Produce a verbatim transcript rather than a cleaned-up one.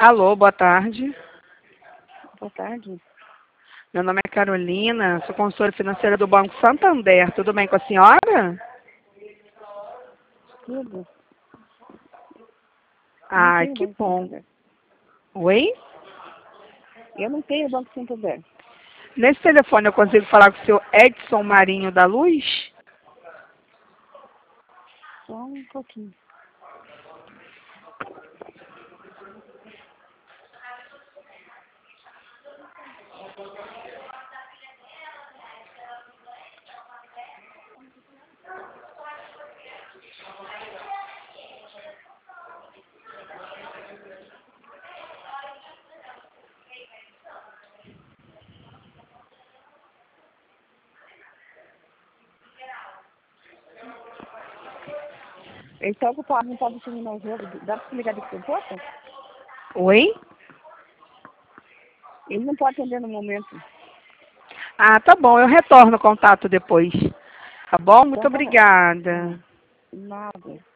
Alô, boa tarde. Boa tarde. Meu nome é Carolina, sou consultora financeira do Banco Santander. Tudo bem com a senhora? Tudo. Ai, Não que tenho Banco bom. Santander. Oi? Eu não tenho Banco Santander. Nesse telefone eu consigo falar com o seu Edson Marinho da Luz? Só um pouquinho. Ele está ocupado, não pode terminar o jogo. Dá para ligar daqui a pouco? Oi? Ele não pode atender no momento. Ah, tá bom, eu retorno o contato depois. Tá bom? Muito Então tá bom. obrigada. Nada.